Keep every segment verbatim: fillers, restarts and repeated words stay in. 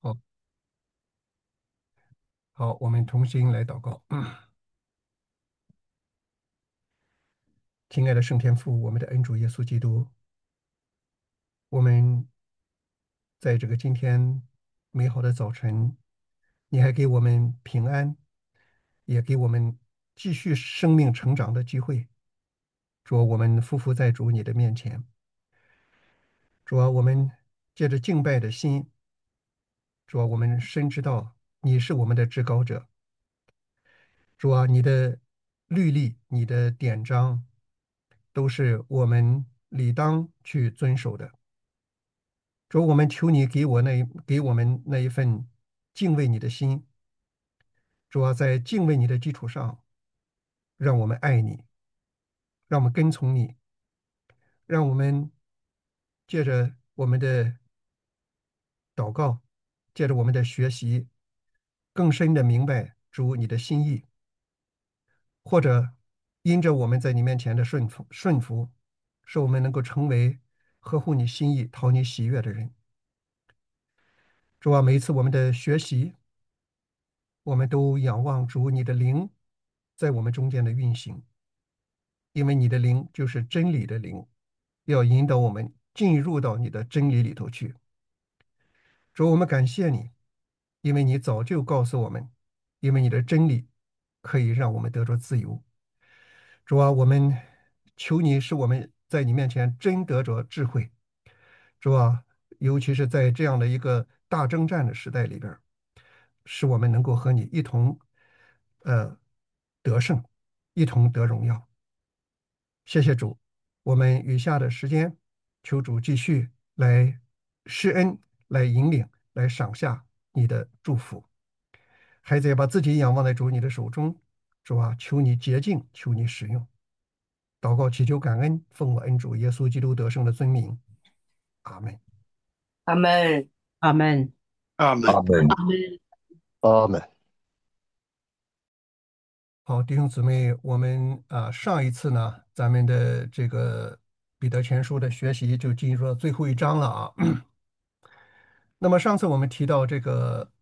好，好，我们同心来祷告。亲爱的圣天父，我们的恩主耶稣基督，我们在这个今天美好的早晨，你还给我们平安，也给我们继续生命成长的机会。主啊，我们匍匐在主你的面前。主啊，我们借着敬拜的心，主啊，我们深知道你是我们的至高者。主啊，你的律例、你的典章，都是我们理当去遵守的。主，我们求你给我那一给我们那一份敬畏你的心。主啊，在敬畏你的基础上，让我们爱你，让我们跟从你，让我们借着我们的祷告，借着我们的学习，更深的明白主你的心意，或者因着我们在你面前的顺服顺服，使我们能够成为合乎你心意、讨你喜悦的人。主啊，每一次我们的学习，我们都仰望主你的灵在我们中间的运行，因为你的灵就是真理的灵，要引导我们进入到你的真理里头去。主，我们感谢你，因为你早就告诉我们，因为你的真理可以让我们得着自由。主啊，我们求你使我们在你面前真得着智慧。主啊，尤其是在这样的一个大征战的时代里边儿，使我们能够和你一同，呃，得胜，一同得荣耀。谢谢主，我们余下的时间，求主继续来施恩，来引领，来赏下你的祝福。孩子要把自己仰望在主你的手中，主啊，求你洁净，求你使用。祷告祈求感恩，奉我恩主耶稣基督得胜的尊名，阿门。 阿门。 阿门。 阿门。 阿门， 阿门。 阿门。 好，弟兄姊妹，我们啊上一次呢，咱们的这个彼得前书的学习就进入了最后一章了啊。那么上次我们提到这个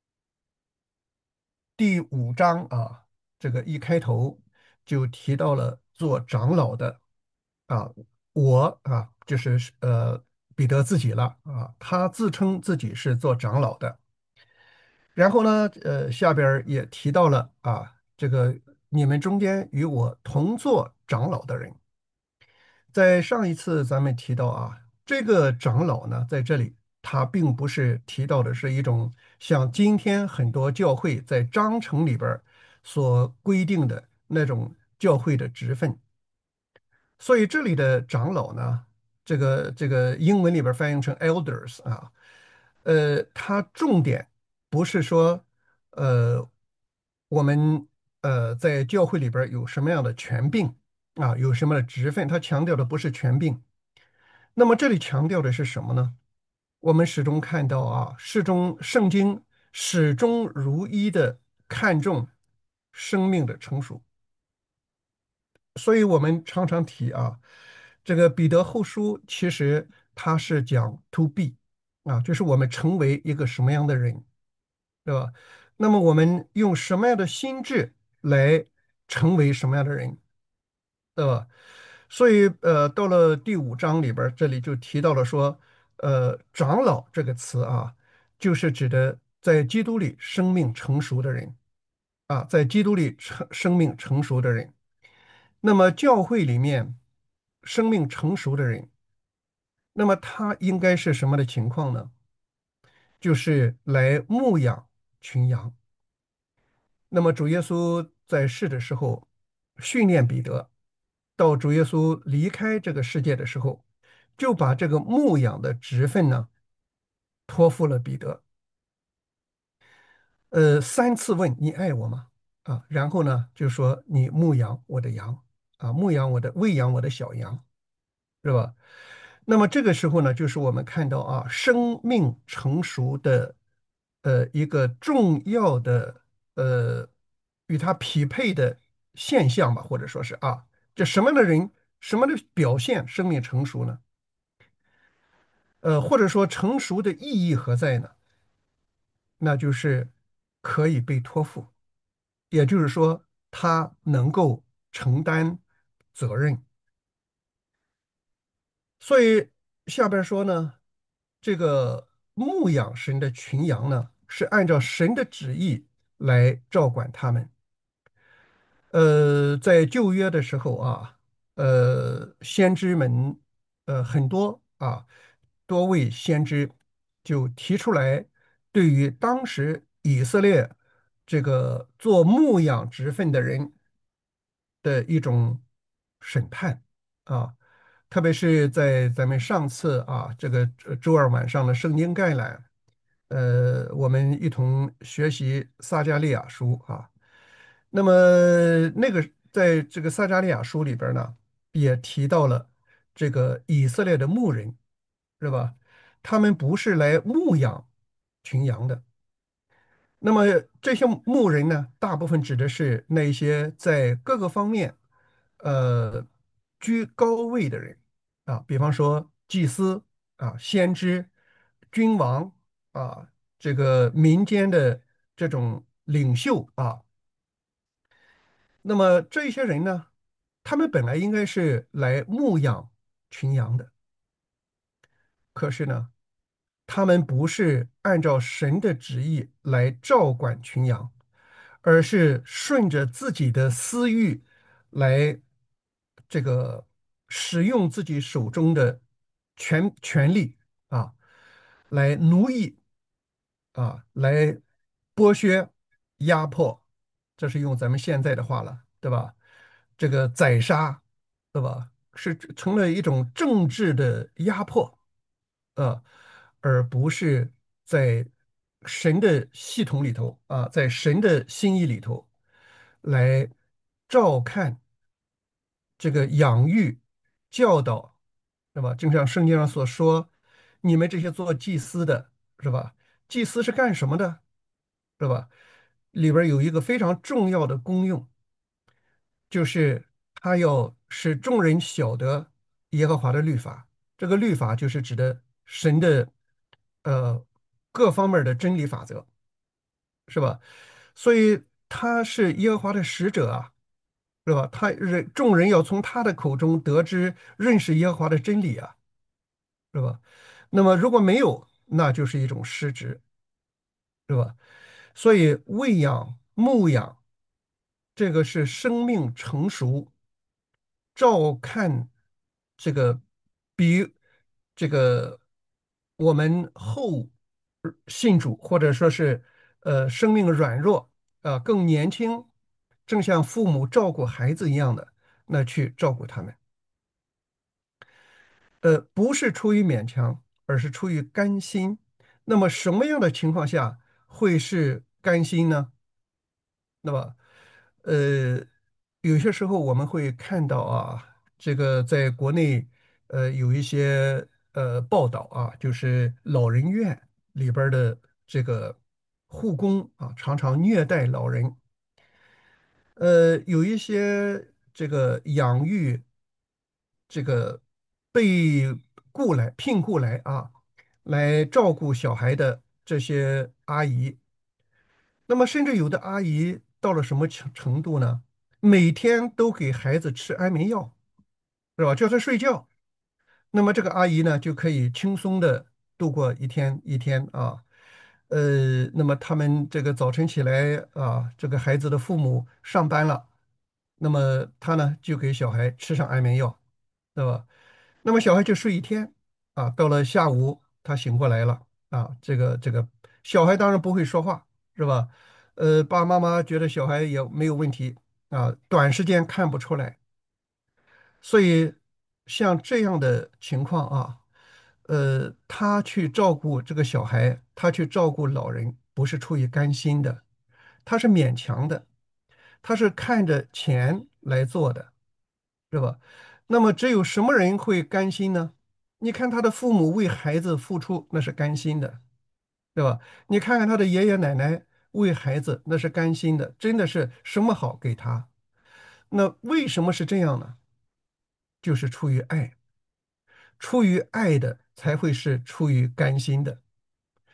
第五章啊，这个一开头就提到了做长老的啊，我啊就是呃彼得自己了啊，他自称自己是做长老的。然后呢，呃，下边儿也提到了啊，这个你们中间与我同做长老的人，在上一次咱们提到啊，这个长老呢，在这里他并不是提到的是一种像今天很多教会在章程里边儿所规定的那种教会的职分，所以这里的长老呢，这个这个英文里边翻译成 elders 啊，呃，它重点不是说，呃，我们呃在教会里边有什么样的权柄啊，有什么的职分，它强调的不是权柄。那么这里强调的是什么呢？我们始终看到啊，始终圣经始终如一的看重生命的成熟。所以我们常常提啊，这个彼得后书其实它是讲 to be 啊，就是我们成为一个什么样的人，对吧？那么我们用什么样的心智来成为什么样的人，对吧？所以呃，到了第五章里边儿这里就提到了说，呃，长老这个词啊，就是指的在基督里生命成熟的人啊，在基督里成生命成熟的人。那么教会里面生命成熟的人，那么他应该是什么的情况呢？就是来牧养群羊。那么主耶稣在世的时候训练彼得，到主耶稣离开这个世界的时候，就把这个牧养的职分呢托付了彼得。呃，三次问你爱我吗？啊，然后呢就说你牧养我的羊啊，牧养我的喂养我的小羊。是吧？那么这个时候呢，就是我们看到啊，生命成熟的呃一个重要的呃与它匹配的现象吧，或者说是啊，这什么样的人，什么的表现生命成熟呢？呃，或者说成熟的意义何在呢？ 那就是可以被托付，也就是说，他能够承担责任。所以下边说呢，这个牧养神的群羊呢，是按照神的旨意来照管他们。呃，在旧约的时候啊，呃，先知们，呃，很多啊，多位先知就提出来，对于当时以色列这个做牧养职分的人的一种审判啊，特别是在咱们上次啊这个呃周二晚上的圣经概览，呃，我们一同学习撒迦利亚书啊。那么那个在这个撒迦利亚书里边呢，也提到了这个以色列的牧人，是吧？他们不是来牧养群羊的。那么这些牧人呢，大部分指的是那些在各个方面，呃，居高位的人啊，比方说祭司啊、先知、君王啊，这个民间的这种领袖啊。那么这些人呢，他们本来应该是来牧养群羊的，可是呢，他们不是按照神的旨意来照管群羊，而是顺着自己的私欲来这个使用自己手中的权权力啊，来奴役啊，来剥削、压迫，这是用咱们现在的话了，对吧？这个宰杀，对吧？是成了一种政治的压迫，啊，而不是在神的系统里头啊，在神的心意里头来照看这个养育、教导，是吧？正像圣经上所说，你们这些做祭司的，是吧？祭司是干什么的，是吧？里边儿有一个非常重要的功用，就是他要使众人晓得耶和华的律法。这个律法就是指的神的呃各方面儿的真理法则，是吧？所以他是耶和华的使者啊，是吧？他人众人要从他的口中得知认识耶和华的真理啊，是吧？那么如果没有，那就是一种失职，是吧？所以喂养、牧养，这个是生命成熟、照看这个比这个我们后信主或者说是呃生命软弱啊、更年轻，正像父母照顾孩子一样的，那去照顾他们。呃，不是出于勉强，而是出于甘心。那么什么样的情况下会是甘心呢？那么，呃，有些时候我们会看到啊，这个在国内，呃，有一些呃报道啊，就是老人院里边儿的这个护工啊，常常虐待老人。呃，有一些这个养育这个被雇来聘雇来啊，来照顾小孩的这些阿姨，那么甚至有的阿姨到了什么程程度呢？每天都给孩子吃安眠药，是吧？叫他睡觉，那么这个阿姨呢就可以轻松的度过一天一天啊。呃，那么他们这个早晨起来啊，这个孩子的父母上班了，那么他呢就给小孩吃上安眠药，对吧？那么小孩就睡一天啊，到了下午他醒过来了啊，这个这个小孩当然不会说话，是吧？呃，爸爸妈妈觉得小孩也没有问题啊，短时间看不出来，所以像这样的情况啊，呃，他去照顾这个小孩，他去照顾老人，不是出于甘心的，他是勉强的，他是看着钱来做的，是吧？那么只有什么人会甘心呢？你看他的父母为孩子付出，那是甘心的，对吧？你看看他的爷爷奶奶为孩子，那是甘心的，真的是什么好给他。那为什么是这样呢？就是出于爱，出于爱的才会是出于甘心的。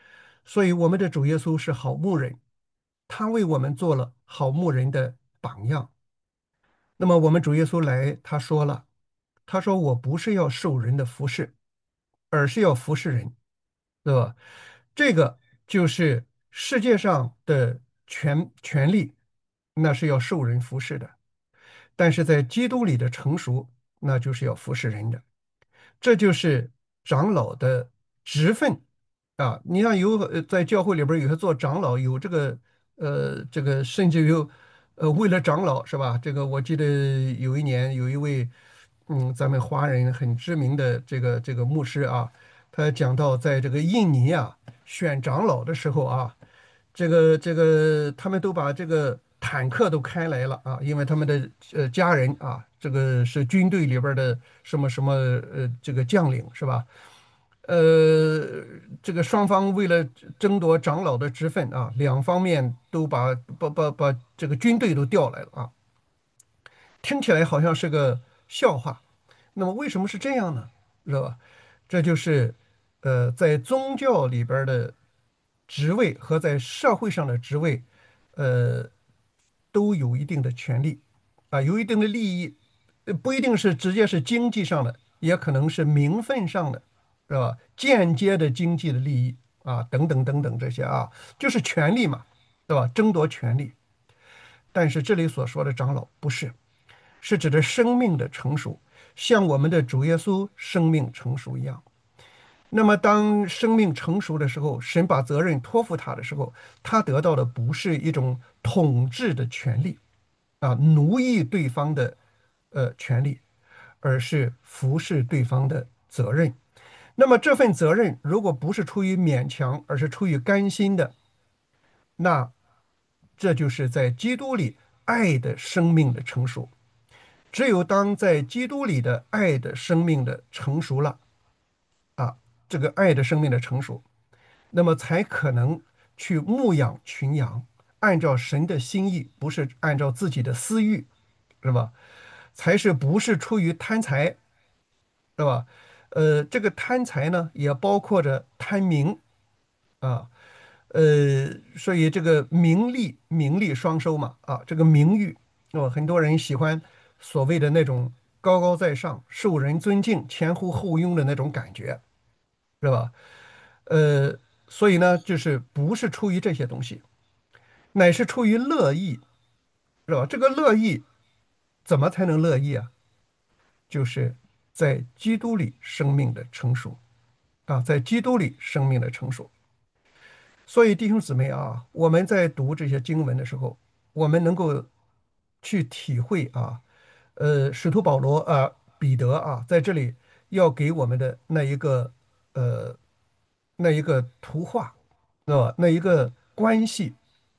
所以我们的主耶稣是好牧人，他为我们做了好牧人的榜样。那么我们主耶稣来，他说了，他说我不是要受人的服侍，而是要服侍人，对吧？这个就是世界上的权权利，那是要受人服侍的，但是在基督里的成熟，那就是要服侍人的。这就是长老的职分啊。你像有呃在教会里边儿有些做长老有这个呃这个甚至有呃为了长老是吧？这个我记得有一年有一位嗯咱们华人很知名的这个这个牧师啊，他讲到在这个印尼啊选长老的时候啊。这个这个，他们都把这个坦克都开来了啊，因为他们的呃家人啊，这个是军队里边儿的什么什么呃这个将领是吧？呃，这个双方为了争夺长老的职分啊，两方面都把把把把这个军队都调来了啊，听起来好像是个笑话。那么为什么是这样呢？知道吧？这就是呃，在宗教里边儿的职位和在社会上的职位，呃，都有一定的权利啊，有一定的利益，呃不一定是直接是经济上的，也可能是名分上的，是吧？间接的经济的利益啊，等等等等这些啊，就是权利嘛，对吧？争夺权利。但是这里所说的长老不是，是指的生命的成熟，像我们的主耶稣生命成熟一样。那么，当生命成熟的时候，神把责任托付他的时候，他得到的不是一种统治的权利啊，奴役对方的呃权利，而是服侍对方的责任。那么这份责任如果不是出于勉强，而是出于甘心的，那这就是在基督里爱的生命的成熟。只有当在基督里的爱的生命的成熟了啊，这个爱的生命的成熟，那么才可能去牧养群羊，按照神的心意，不是按照自己的私欲，是吧？才是不是出于贪财，是吧？呃，这个贪财呢，也包括着贪名啊，呃，所以这个名利名利双收嘛，啊，这个名誉，哦，很多人喜欢所谓的那种高高在上、受人尊敬、前呼后拥的那种感觉，是吧？呃，所以呢，就是不是出于这些东西，乃是出于乐意，是吧？这个乐意怎么才能乐意啊？就是在基督里生命的成熟啊，在基督里生命的成熟。所以弟兄姊妹啊，我们在读这些经文的时候，我们能够去体会啊，呃，使徒保罗啊、彼得啊，在这里要给我们的那一个呃那一个图画，啊，那一个关系。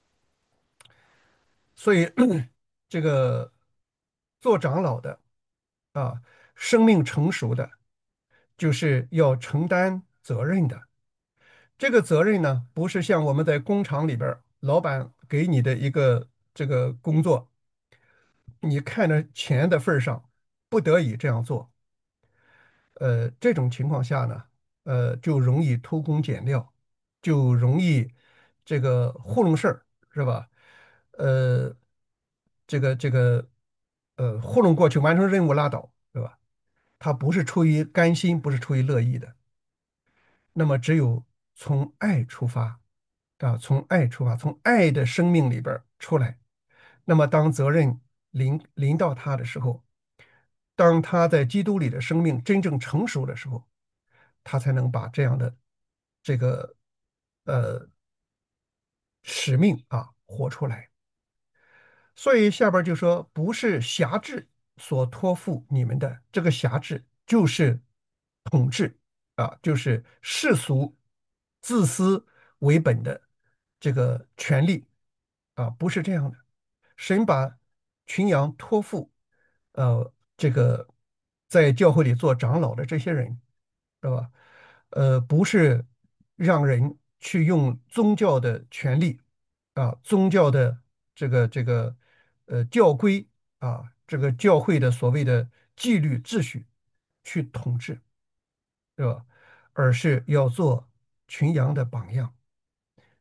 所以这个做长老的啊，生命成熟的，就是要承担责任的。这个责任呢，不是像我们在工厂里边儿老板给你的一个这个工作，你看着钱的份儿上，不得已这样做。呃，这种情况下呢，呃，就容易偷工减料，就容易这个糊弄事儿，是吧？呃，这个这个呃，糊弄过去完成任务拉倒，对吧？他不是出于甘心，不是出于乐意的。那么只有从爱出发，啊，从爱出发，从爱的生命里边儿出来。那么当责任临临到他的时候，当他在基督里的生命真正成熟的时候，他才能把这样的这个呃使命啊活出来。所以下边就说，不是辖制所托付你们的，这个辖制就是统治啊，就是世俗、自私为本的这个权利啊，不是这样的。神把群羊托付，呃，这个在教会里做长老的这些人，是吧？呃，不是让人去用宗教的权利啊，宗教的这个这个呃教规啊，这个教会的所谓的纪律秩序去统治，是吧？而是要做群羊的榜样。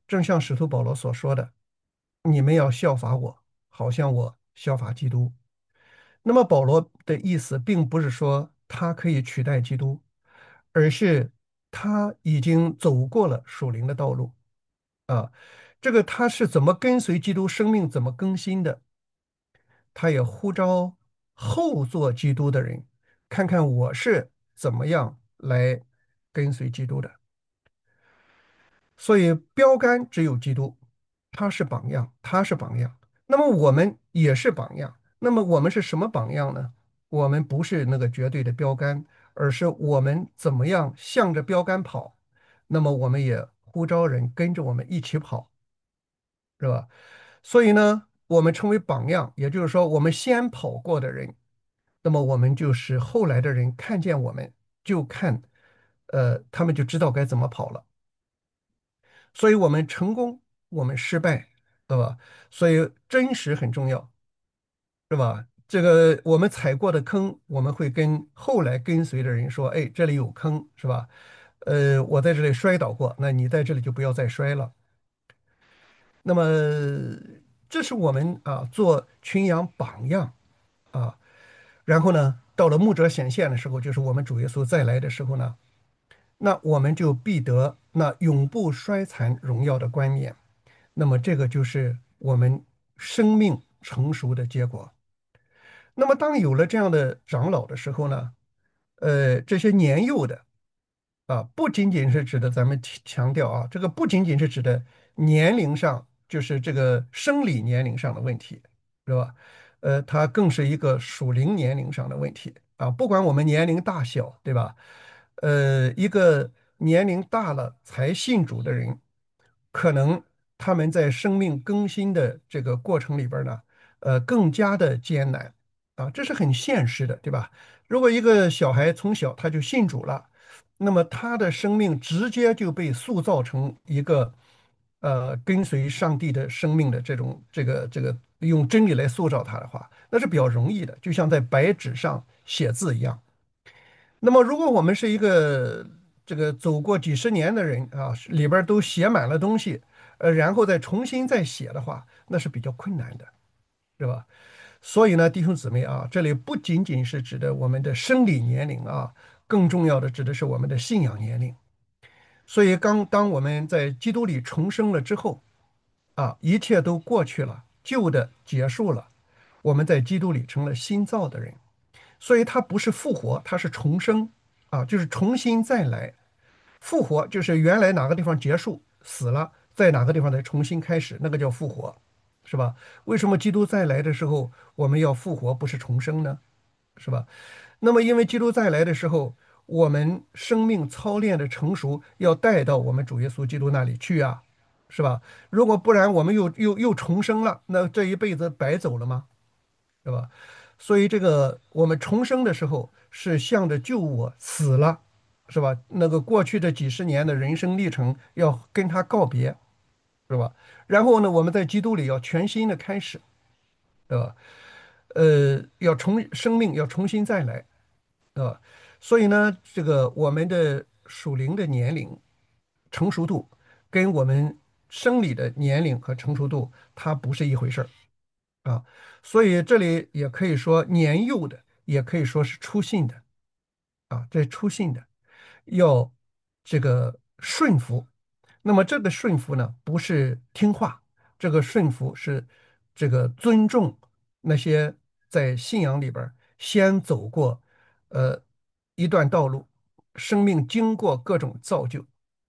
正像使徒保罗所说的，你们要效法我，好像我效法基督。那么保罗的意思并不是说他可以取代基督，而是他已经走过了属灵的道路啊。这个他是怎么跟随基督，生命怎么更新的，他也呼召后做基督的人，看看我是怎么样来跟随基督的。所以标杆只有基督，他是榜样，他是榜样。那么我们也是榜样。那么我们是什么榜样呢？我们不是那个绝对的标杆，而是我们怎么样向着标杆跑。那么我们也呼召人跟着我们一起跑，是吧？所以呢，我们成为榜样，也就是说，我们先跑过的人，那么我们就是后来的人看见我们就看，呃，他们就知道该怎么跑了。所以我们成功，我们失败，对吧？所以真实很重要，是吧？这个我们踩过的坑，我们会跟后来跟随的人说：“哎，这里有坑，是吧？呃，我在这里摔倒过，那你在这里就不要再摔了。”那么，这是我们啊做群羊榜样啊。然后呢，到了牧者显现的时候，就是我们主耶稣再来的时候呢，那我们就必得那永不衰残荣耀的冠冕。那么这个就是我们生命成熟的结果。那么当有了这样的长老的时候呢，呃，这些年幼的啊，不仅仅是指的咱们提强调啊，这个不仅仅是指的年龄上，就是这个生理年龄上的问题，是吧？呃，它更是一个属灵年龄上的问题啊。不管我们年龄大小，对吧？呃，一个年龄大了才信主的人，可能他们在生命更新的这个过程里边呢，呃，更加的艰难啊，这是很现实的，对吧？如果一个小孩从小他就信主了，那么他的生命直接就被塑造成一个呃跟随上帝的生命的这种这个这个用真理来塑造他的话，那是比较容易的，就像在白纸上写字一样。那么，如果我们是一个这个走过几十年的人啊，里边儿都写满了东西，呃，然后再重新再写的话，那是比较困难的，是吧？所以呢，弟兄姊妹啊，这里不仅仅是指的我们的生理年龄啊，更重要的指的是我们的信仰年龄。所以，刚当我们在基督里重生了之后啊，一切都过去了，旧的结束了，我们在基督里成了新造的人。所以它不是复活，它是重生啊，就是重新再来。复活就是原来哪个地方结束死了，在哪个地方再重新开始，那个叫复活，是吧？为什么基督再来的时候我们要复活，不是重生呢？是吧？那么因为基督再来的时候，我们生命操练的成熟要带到我们主耶稣基督那里去啊，是吧？如果不然，我们又又又重生了，那这一辈子白走了吗？是吧？所以这个我们重生的时候是向着救我死了，是吧？那个过去的几十年的人生历程要跟他告别，是吧？然后呢，我们在基督里要全新的开始，对吧？呃，要重生命要重新再来，对吧？所以呢，这个我们的属灵的年龄成熟度跟我们生理的年龄和成熟度它不是一回事儿。啊，所以这里也可以说年幼的，也可以说是初信的啊，这初信的要这个顺服。那么这个顺服呢，不是听话，这个顺服是这个尊重那些在信仰里边儿先走过呃一段道路，生命经过各种造就，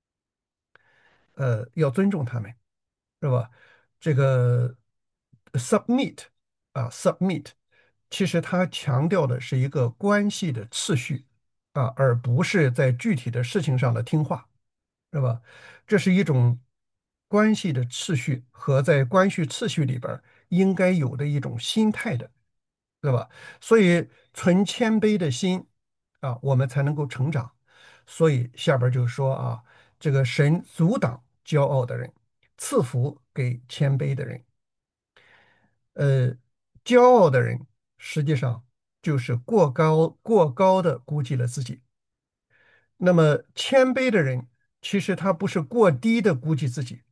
呃，要尊重他们。是吧？这个 submit 啊，submit，其实它强调的是一个关系的次序啊，而不是在具体的事情上的听话，是吧？这是一种关系的次序和在关系次序里边儿应该有的一种心态的，对吧？所以存谦卑的心啊，我们才能够成长。所以下边就说啊，这个神阻挡骄傲的人。赐福给谦卑的人。呃，骄傲的人实际上就是过高过高的估计了自己。那么谦卑的人，其实他不是过低的估计自己，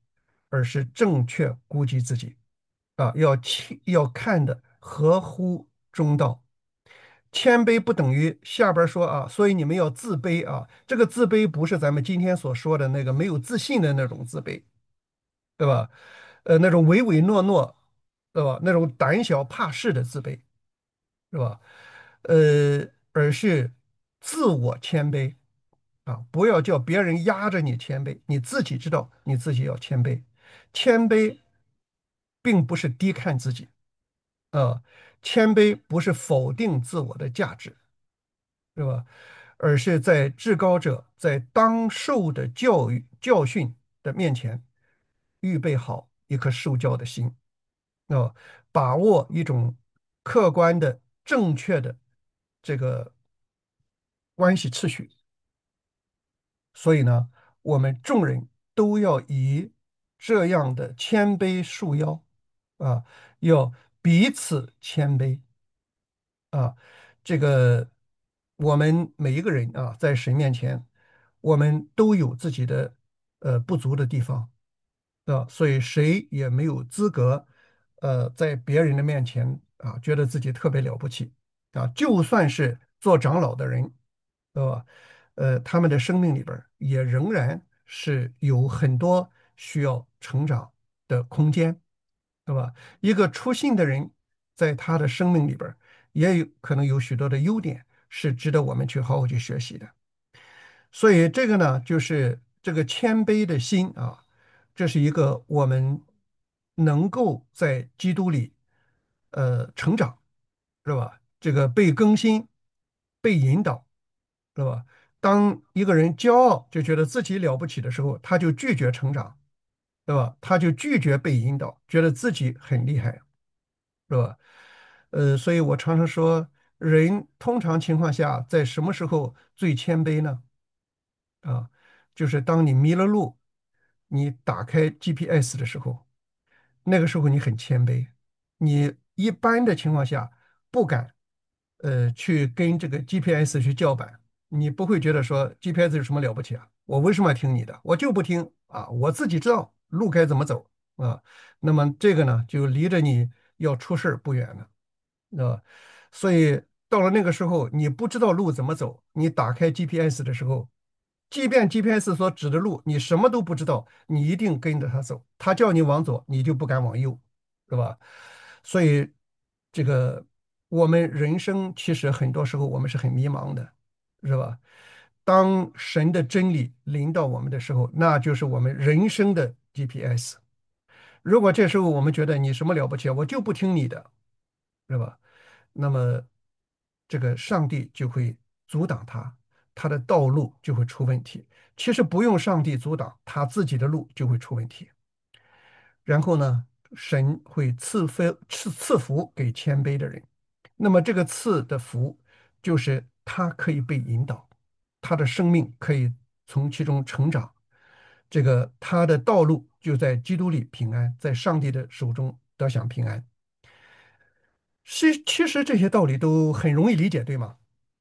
而是正确估计自己啊，要切要看的合乎中道。谦卑不等于下边说啊，所以你们要自卑啊。这个自卑不是咱们今天所说的那个没有自信的那种自卑，对吧？呃，那种唯唯诺诺，对吧？那种胆小怕事的自卑，是吧？呃，而是自我谦卑啊，不要叫别人压着你谦卑，你自己知道你自己要谦卑。谦卑并不是低看自己，啊，谦卑不是否定自我的价值，是吧？而是在至高者在当受的教育教训的面前，预备好一颗受教的心，啊，把握一种客观的、正确的这个关系秩序。所以呢，我们众人都要以这样的谦卑束腰啊，要彼此谦卑啊。这个我们每一个人啊，在神面前，我们都有自己的呃不足的地方啊，所以谁也没有资格呃在别人的面前啊觉得自己特别了不起啊。就算是做长老的人，对吧？呃，他们的生命里边儿也仍然是有很多需要成长的空间，对吧？一个初信的人，在他的生命里边儿也有可能有许多的优点，是值得我们去好好去学习的。所以这个呢，就是这个谦卑的心啊，这是一个我们能够在基督里呃成长，是吧？这个被更新、被引导，是吧？当一个人骄傲，就觉得自己了不起的时候，他就拒绝成长，对吧？他就拒绝被引导，觉得自己很厉害，是吧？呃，所以我常常说，人通常情况下在什么时候最谦卑呢？啊，就是当你迷了路，你打开 G P S 的时候，那个时候你很谦卑，你一般的情况下不敢，呃，去跟这个 G P S 去叫板，你不会觉得说 G P S 有什么了不起啊？我为什么要听你的？我就不听啊，我自己知道路该怎么走啊。那么这个呢，就离着你要出事儿不远了。啊，所以到了那个时候，你不知道路怎么走，你打开 G P S 的时候，即便 G P S 所指的路你什么都不知道，你一定跟着他走。他叫你往左，你就不敢往右，是吧？所以这个我们人生其实很多时候我们是很迷茫的，是吧？当神的真理临到我们的时候，那就是我们人生的 G P S。如果这时候我们觉得你什么了不起啊，我就不听你的，是吧？那么这个上帝就会阻挡他，他的道路就会出问题。其实不用上帝阻挡，他自己的路就会出问题。然后呢，神会赐福赐赐福给谦卑的人。那么这个赐的福，就是他可以被引导，他的生命可以从其中成长。这个他的道路就在基督里平安，在上帝的手中得享平安。其其实这些道理都很容易理解，对吗？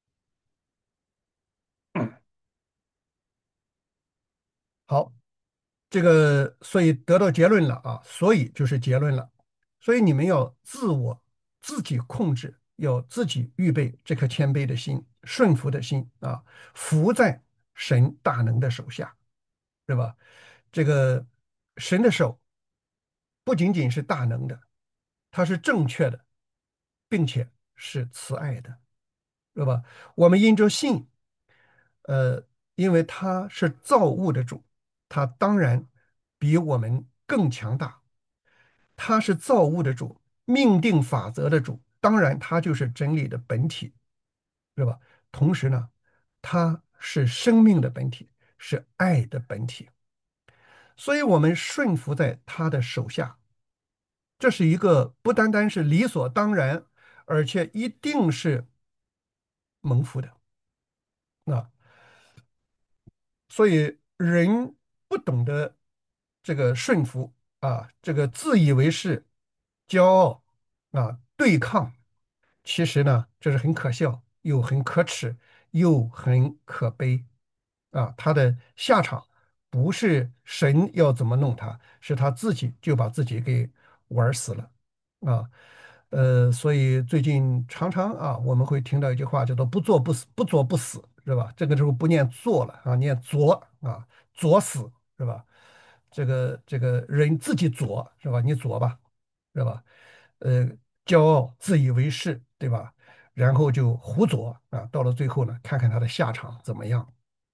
好，这个所以得到结论了啊，所以就是结论了。所以你们要自我自己控制，要自己预备这颗谦卑的心、顺服的心啊，服在神大能的手下，是吧？这个神的手不仅仅是大能的，它是正确的，并且是慈爱的，是吧？我们因着信。呃，因为他是造物的主，他当然比我们更强大。他是造物的主，命定法则的主，当然他就是真理的本体，是吧？同时呢，他是生命的本体，是爱的本体，所以我们顺服在他的手下，这是一个不单单是理所当然，而且一定是蒙福的啊。所以人不懂得这个顺服啊，这个自以为是、骄傲啊、对抗，其实呢，这是很可笑，又很可耻，又很可悲啊。他的下场不是神要怎么弄他，是他自己就把自己给玩死了啊。呃，所以最近常常啊，我们会听到一句话叫做“不作不死，不作不死”，是吧？这个时候不念作了啊，念作啊，作死是吧？这个这个人自己作是吧？你作吧，是吧？呃，骄傲、自以为是，对吧？然后就胡作啊，到了最后呢，看看他的下场怎么样。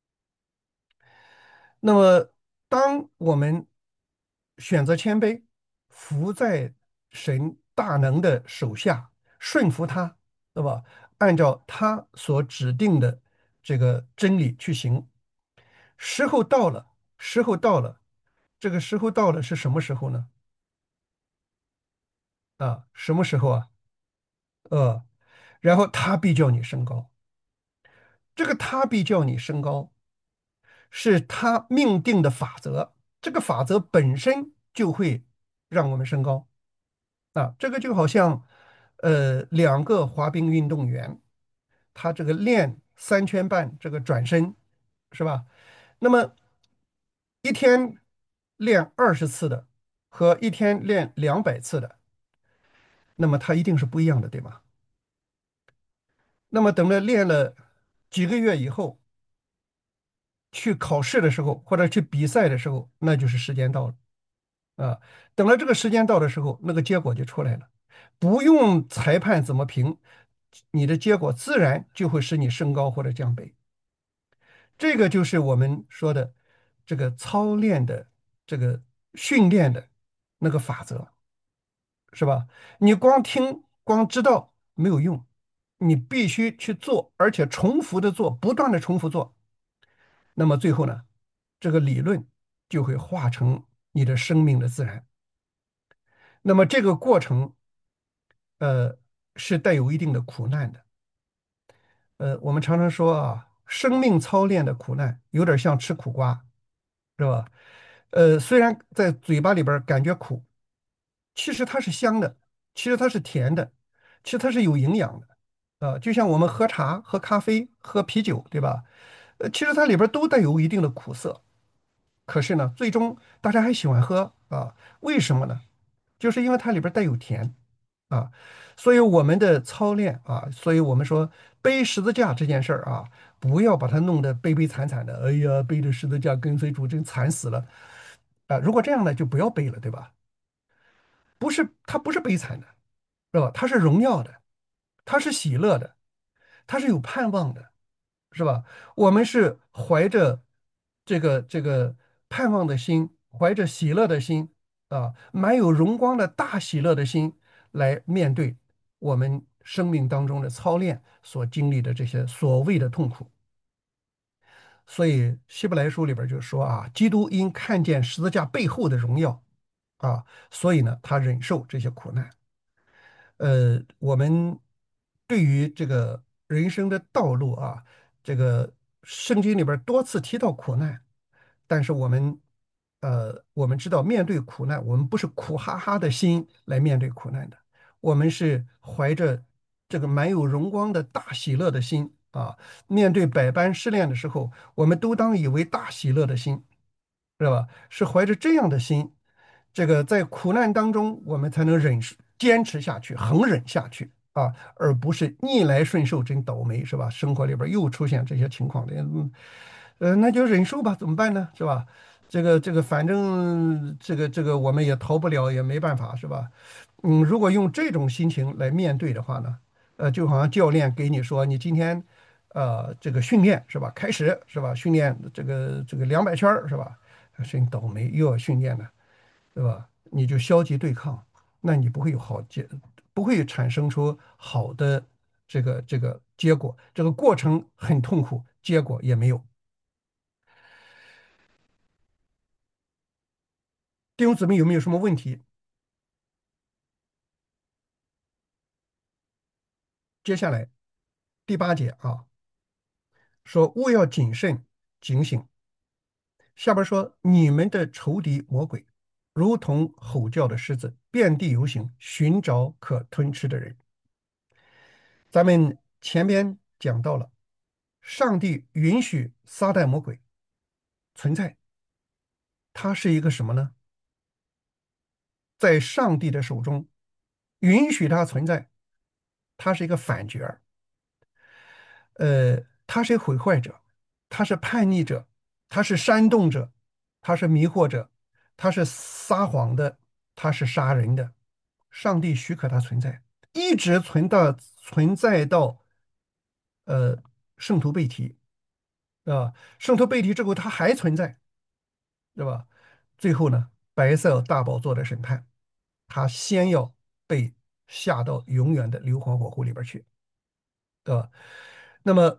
那么，当我们选择谦卑，服在神大能的手下，顺服他，对吧？按照他所指定的这个真理去行，时候到了，时候到了，这个时候到了是什么时候呢？啊，什么时候啊？呃，然后他必叫你升高，这个他必叫你升高，是他命定的法则，这个法则本身就会让我们升高。啊，这个就好像，呃，两个滑冰运动员，他这个练三圈半这个转身，是吧？那么一天练二十次的和一天练两百次的，那么他一定是不一样的，对吗？那么等着练了几个月以后，去考试的时候或者去比赛的时候，那就是时间到了。啊，等到这个时间到的时候，那个结果就出来了，不用裁判怎么评，你的结果自然就会使你升高或者降卑。这个就是我们说的这个操练的这个训练的那个法则，是吧？你光听光知道没有用，你必须去做，而且重复的做，不断的重复做。那么最后呢，这个理论就会化成你的生命的自然。那么这个过程，呃，是带有一定的苦难的。呃，我们常常说啊，生命操练的苦难有点像吃苦瓜，是吧？呃，虽然在嘴巴里边儿感觉苦，其实它是香的，其实它是甜的，其实它是有营养的。啊，就像我们喝茶、喝咖啡、喝啤酒，对吧？呃，其实它里边儿都带有一定的苦涩。可是呢，最终大家还喜欢喝啊，为什么呢？就是因为它里边带有甜啊，所以我们的操练啊，所以我们说背十字架这件事儿啊，不要把它弄得悲悲惨惨的。哎呀，背着十字架跟随主真惨死了啊！如果这样呢，就不要背了，对吧？不是，它不是悲惨的，是吧？它是荣耀的，它是喜乐的，它是有盼望的。是吧？我们是怀着这个这个盼望的心，怀着喜乐的心啊，满有荣光的大喜乐的心来面对我们生命当中的操练所经历的这些所谓的痛苦。所以希伯来书里边就说啊，基督因看见十字架背后的荣耀啊，所以呢，他忍受这些苦难。呃，我们对于这个人生的道路啊，这个圣经里边多次提到苦难，但是我们呃，我们知道面对苦难，我们不是苦哈哈的心来面对苦难的，我们是怀着这个满有荣光的大喜乐的心啊，面对百般试炼的时候，我们都当以为大喜乐的心，知道吧？是怀着这样的心，这个在苦难当中，我们才能忍坚持下去，恒忍下去啊，而不是逆来顺受，真倒霉，是吧？生活里边又出现这些情况的，嗯，呃，那就忍受吧，怎么办呢？是吧？这个这个，反正这个这个我们也逃不了，也没办法，是吧？嗯，如果用这种心情来面对的话呢，呃，就好像教练给你说，你今天，呃，这个训练是吧？开始是吧？训练这个这个两百圈儿是吧？真倒霉，又要训练了，对吧？你就消极对抗，那你不会有好结，不会产生出好的这个这个结果，这个过程很痛苦，结果也没有。弟兄姊妹有没有什么问题？接下来第八节啊，说勿要谨慎警醒。下边说你们的仇敌魔鬼，如同吼叫的狮子，遍地游行，寻找可吞吃的人。咱们前边讲到了，上帝允许撒旦魔鬼存在， 它是一个什么呢？在上帝的手中，允许它存在，它是一个反角儿。呃，他是毁坏者，他是叛逆者，他是煽动者，他是迷惑者，他是撒谎的，他是杀人的。上帝许可他存在，一直存到存在到呃圣徒被提，对吧？圣徒被提之后，他还存在，对吧？最后呢，白色大宝座的审判，他先要被下到永远的硫磺火湖里边去，对吧？那么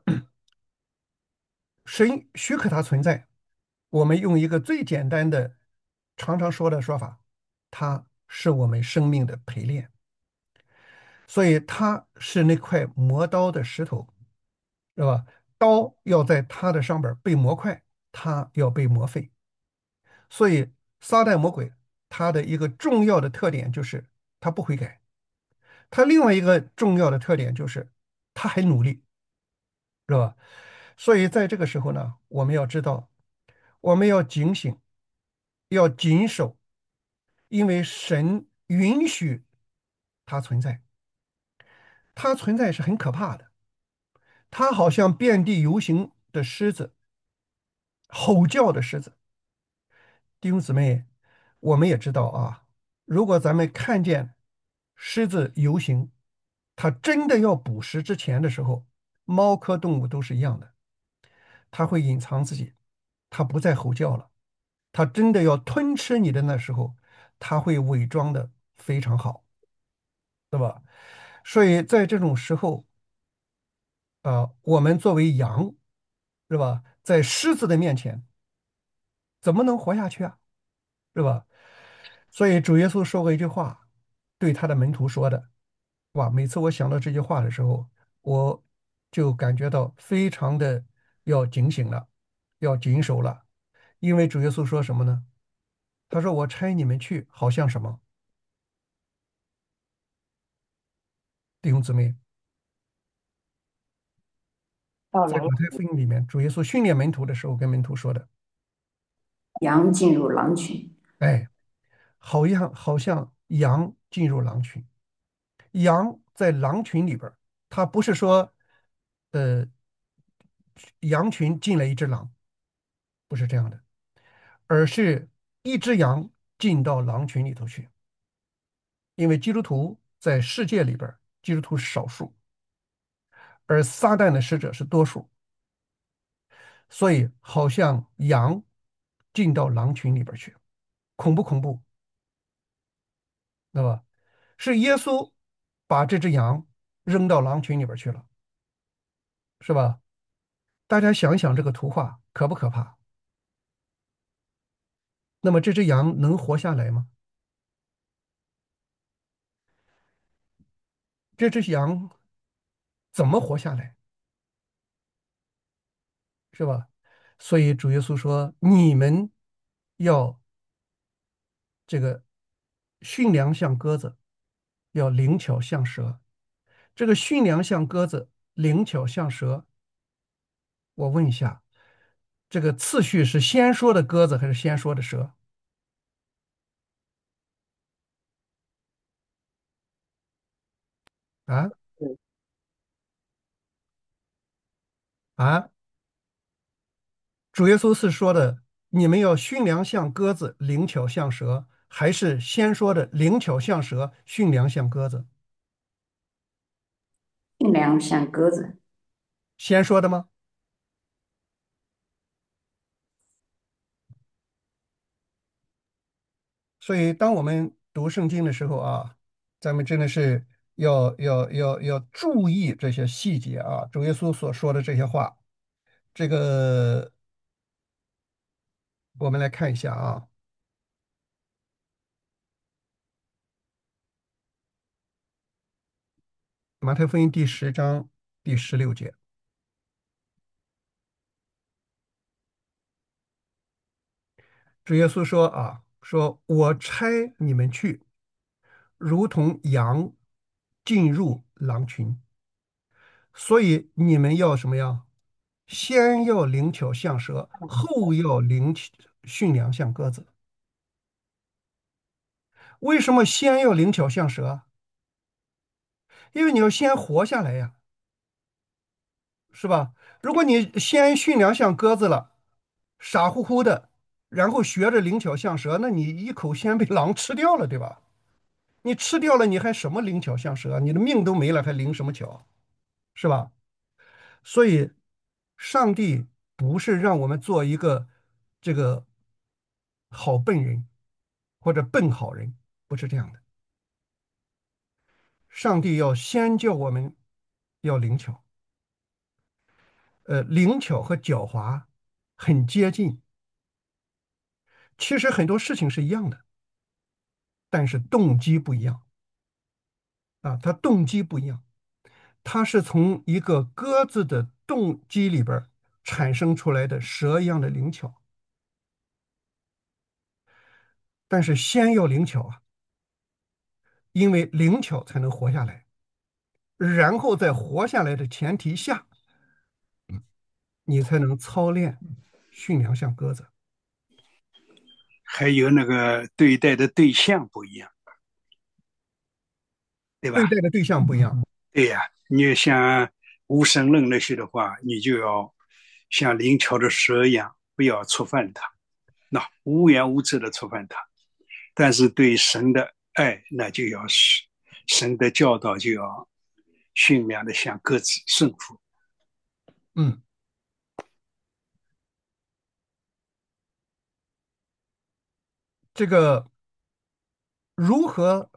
神许可它存在，我们用一个最简单的、常常说的说法，它是我们生命的陪练，所以它是那块磨刀的石头，是吧？刀要在它的上边儿被磨快，它要被磨废。所以撒旦魔鬼它的一个重要的特点就是它不悔改，它另外一个重要的特点就是它还努力，是吧？所以在这个时候呢，我们要知道，我们要警醒，要谨守，因为神允许它存在，它存在是很可怕的，它好像遍地游行的狮子，吼叫的狮子。弟兄姊妹，我们也知道啊，如果咱们看见狮子游行，它真的要捕食之前的时候，猫科动物都是一样的，它会隐藏自己，它不再吼叫了。它真的要吞吃你的那时候，它会伪装的非常好，对吧？所以在这种时候，啊、我们作为羊，是吧？在狮子的面前，怎么能活下去啊？是吧？所以主耶稣说过一句话，对他的门徒说的，哇！每次我想到这句话的时候，我就感觉到非常的要警醒了，要谨守了，因为主耶稣说什么呢？他说：“我差你们去，好像什么，弟兄姊妹。”在到狼马太福音里面，主耶稣训练门徒的时候，跟门徒说的， 羊进入狼群。 哎，好像好像羊进入狼群，羊在狼群里边儿，它不是说，呃，羊群进了一只狼，不是这样的，而是一只羊进到狼群里头去。因为基督徒在世界里边儿，基督徒是少数，而撒旦的使者是多数，所以好像羊进到狼群里边儿去，恐不恐怖？对吧？是耶稣把这只羊扔到狼群里边去了，是吧？大家想一想这个图画可不可怕？那么这只羊能活下来吗？这只羊怎么活下来？是吧？所以主耶稣说：“你们要这个驯良像鸽子，要灵巧像蛇。”这个驯良像鸽子，灵巧像蛇。我问一下，这个次序是先说的鸽子还是先说的蛇啊？啊？主耶稣是说的，你们要驯良像鸽子，灵巧像蛇，还是先说的灵巧像蛇，驯良像鸽子？ 驯良像鸽子。 先说的吗？所以，当我们读圣经的时候啊，咱们真的是要要要要注意这些细节啊。主耶稣所说的这些话，这个我们来看一下啊，马太福音第十章第十六节，主耶稣说啊，说我差你们去，如同羊进入狼群，所以你们要什么呀？先要灵巧像蛇，后要灵巧驯良像鸽子。 为什么先要灵巧像蛇？因为你要先活下来呀，是吧？如果你先驯良像鸽子了，傻乎乎的，然后学着灵巧像蛇，那你一口先被狼吃掉了，对吧？你吃掉了，你还什么灵巧像蛇？你的命都没了，还灵什么巧？是吧？所以，上帝不是让我们做一个这个好笨人或者笨好人，不是这样的。上帝要先叫我们要灵巧，呃，灵巧和狡猾很接近，其实很多事情是一样的，但是动机不一样啊，它动机不一样，它是从一个鸽子的动机里边儿产生出来的蛇一样的灵巧，但是先要灵巧啊，因为灵巧才能活下来，然后在活下来的前提下，你才能操练驯良像鸽子。 还有那个对待的对象不一样，对吧？ 对待的对象不一样。 对呀，你像无神论那些的话，你就要像灵巧的蛇一样，不要触犯它，那无缘无故的触犯它。但是对神的爱，那就要是神的教导，就要驯良的像鸽子顺服。 嗯，这个如何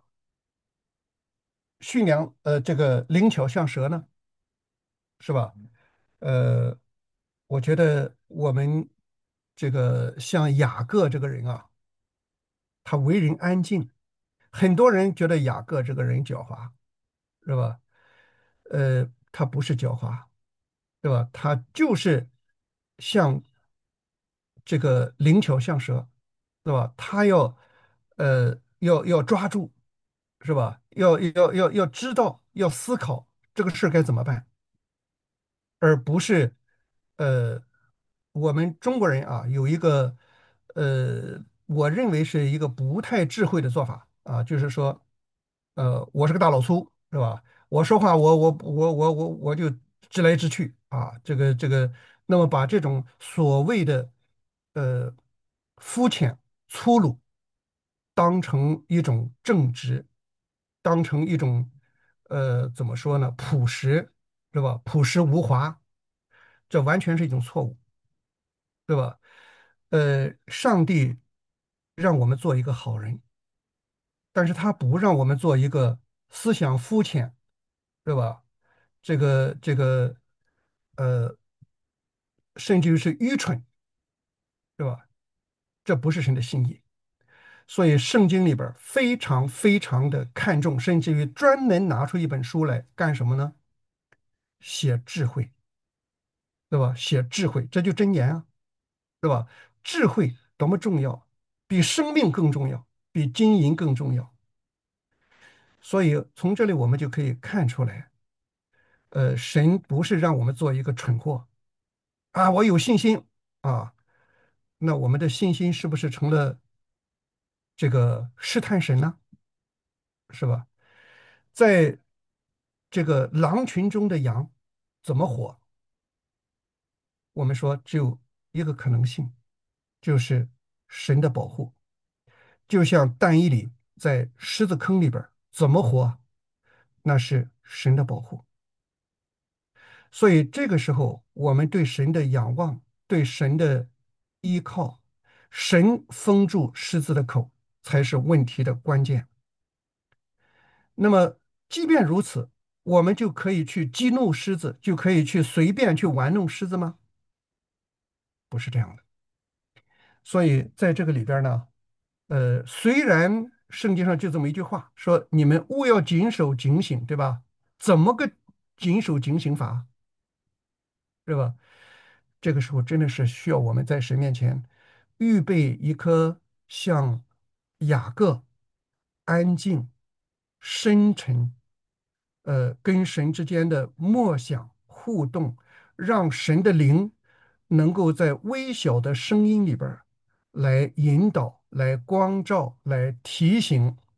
驯良呃这个灵巧像蛇呢？是吧？呃，我觉得我们这个像雅各这个人啊，他为人安静，很多人觉得雅各这个人狡猾，是吧？呃，他不是狡猾，对吧？他就是像这个灵巧像蛇，对吧？他要呃要要抓住，是吧？要要要要知道，要思考这个事该怎么办。而不是，呃，我们中国人啊有一个，呃，我认为是一个不太智慧的做法啊，就是说，呃，我是个大老粗，是吧？我说话我我我我我我就直来直去啊，这个这个，那么把这种所谓的呃肤浅粗鲁当成一种正直，当成一种呃怎么说呢，朴实，是吧？朴实无华。这完全是一种错误，对吧？呃，上帝让我们做一个好人，但是他不让我们做一个思想肤浅，对吧？这个这个呃，甚至于是愚蠢，对吧？这不是神的心意。所以圣经里边儿非常非常的看重，甚至于专门拿出一本书来干什么呢？写智慧，对吧？写智慧，这就箴言啊。对吧？智慧多么重要，比生命更重要，比金银更重要。所以从这里我们就可以看出来，呃，神不是让我们做一个蠢货啊，我有信心啊，那我们的信心是不是成了这个试探神呢？是吧？在这个狼群中的羊怎么活？我们说只有一个可能性，就是神的保护。就像但以理在狮子坑里边怎么活，那是神的保护。所以这个时候，我们对神的仰望，对神的依靠，神封住狮子的口，才是问题的关键。那么，即便如此，我们就可以去激怒狮子，就可以去随便去玩弄狮子吗？不是这样的。所以在这个里边呢，呃，虽然圣经上就这么一句话，说你们务要谨守警醒，对吧？怎么个谨守警醒法，对吧？这个时候真的是需要我们在神面前预备一颗像雅各安静、深沉，呃，跟神之间的默想互动，让神的灵能够在微小的声音里边儿来引导、来光照、来提醒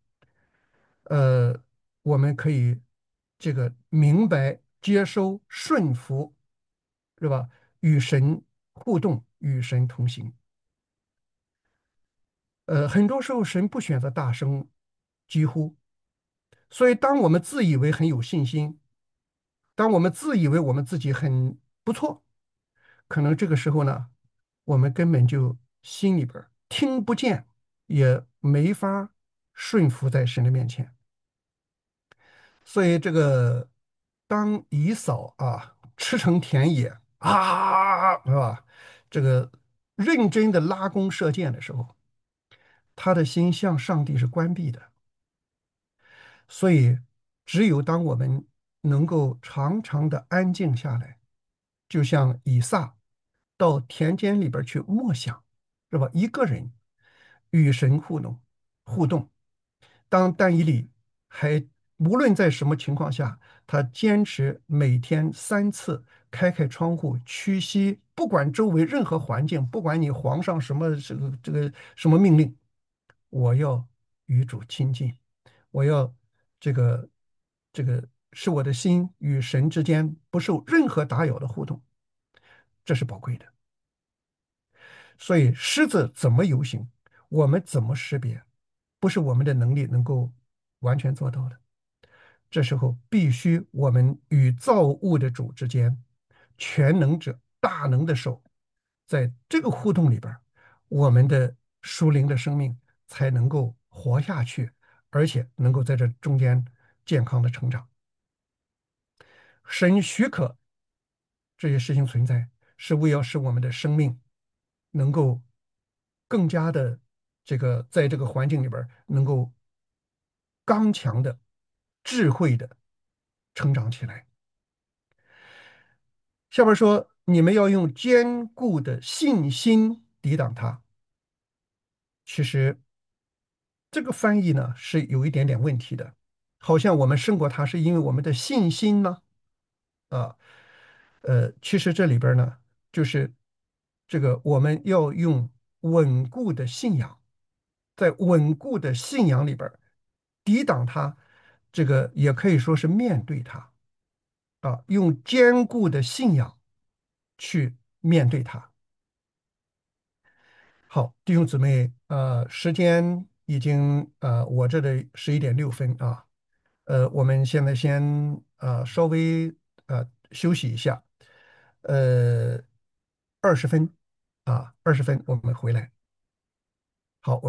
呃，我们可以这个明白、接收、顺服，是吧？与神互动，与神同行。呃，很多时候神不选择大声疾呼，所以当我们自以为很有信心，当我们自以为我们自己很不错，可能这个时候呢，我们根本就心里边儿听不见，也没法顺服在神的面前。所以这个当以扫啊驰骋田野啊，是吧？这个认真的拉弓射箭的时候，他的心向上帝是关闭的。所以，只有当我们能够常常的安静下来，就像以撒到田间里边去默想，是吧？一个人与神互动，互动。当但以理还无论在什么情况下，他坚持每天三次开开窗户屈膝，不管周围任何环境，不管你皇上什么这个这个什么命令，我要与主亲近，我要这个这个使我的心与神之间不受任何打扰的互动，这是宝贵的。所以狮子怎么游行，我们怎么识别，不是我们的能力能够完全做到的。这时候必须我们与造物的主之间，全能者、大能的手，在这个互动里边，我们的属灵的生命才能够活下去，而且能够在这中间健康的成长。神许可这些事情存在，是为要使我们的生命能够更加的这个在这个环境里边能够刚强的、智慧的成长起来。下边说，你们要用坚固的信心抵挡它。其实这个翻译呢是有一点点问题的，好像我们胜过它是因为我们的信心呢，啊，呃，其实这里边呢就是这个我们要用稳固的信仰，在稳固的信仰里边抵挡它，这个也可以说是面对它。啊，用坚固的信仰去面对它。好，弟兄姊妹，呃，时间已经呃，我这里十一点六分啊，呃，我们现在先呃稍微呃休息一下，呃，二十分啊，二十分我们回来。